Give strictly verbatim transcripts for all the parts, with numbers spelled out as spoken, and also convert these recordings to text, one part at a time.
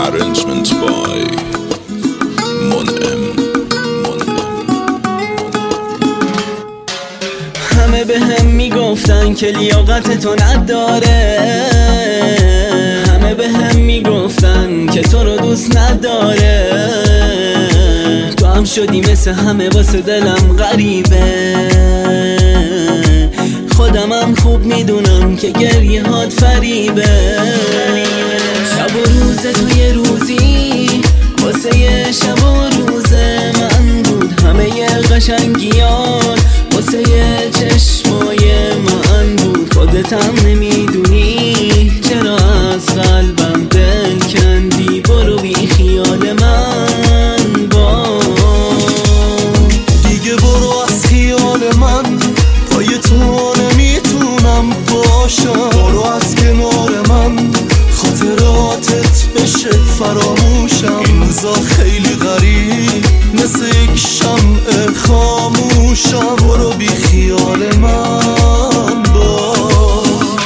Arrangement by منعم. همه به هم میگفتن که لیاقت تو نداره، همه به هم میگفتن که تو رو دوست نداره. تو هم شدی مثل همه واسه دلم غریبه. خودمم خوب میدونم که گریه هات فریبه. شب و روز تو یه روزی واسه یه شب و روز من بود. همه ی قشنگیان واسه یه چشمای من بود. خودتم نمیدونی چرا از قلبم دل کندی. برو بی خیال من با دیگه برو از خیال من، پای تو نمیتونم باشم. برو از کنار من، خاطراتت بشه فراموشم. این روزا خیلی غریب مثل یک شمع خاموشم. برو بی خیال من باش.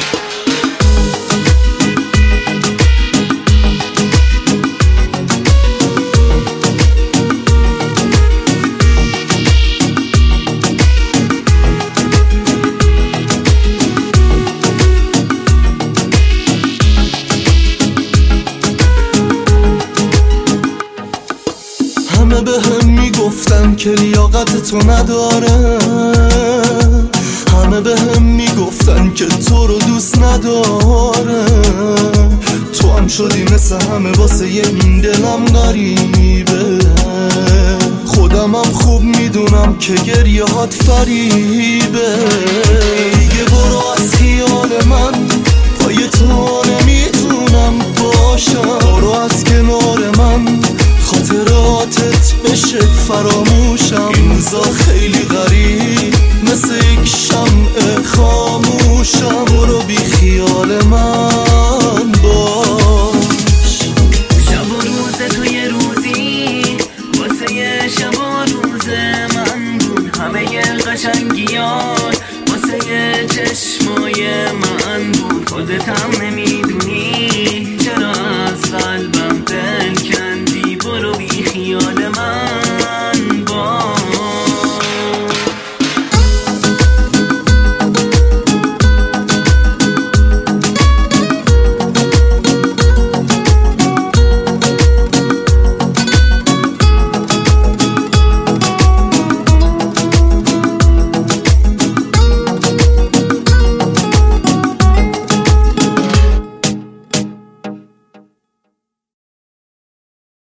همه به هم میگفتن که لیاقت تو نداره، همه به هم میگفتن که تو رو دوست نداره. تو هم شدی مثل همه واسه یه این دلم غریبه. خودم هم خوب میدونم که گریه هات فریبه. دیگه برو از خیال من، پای تو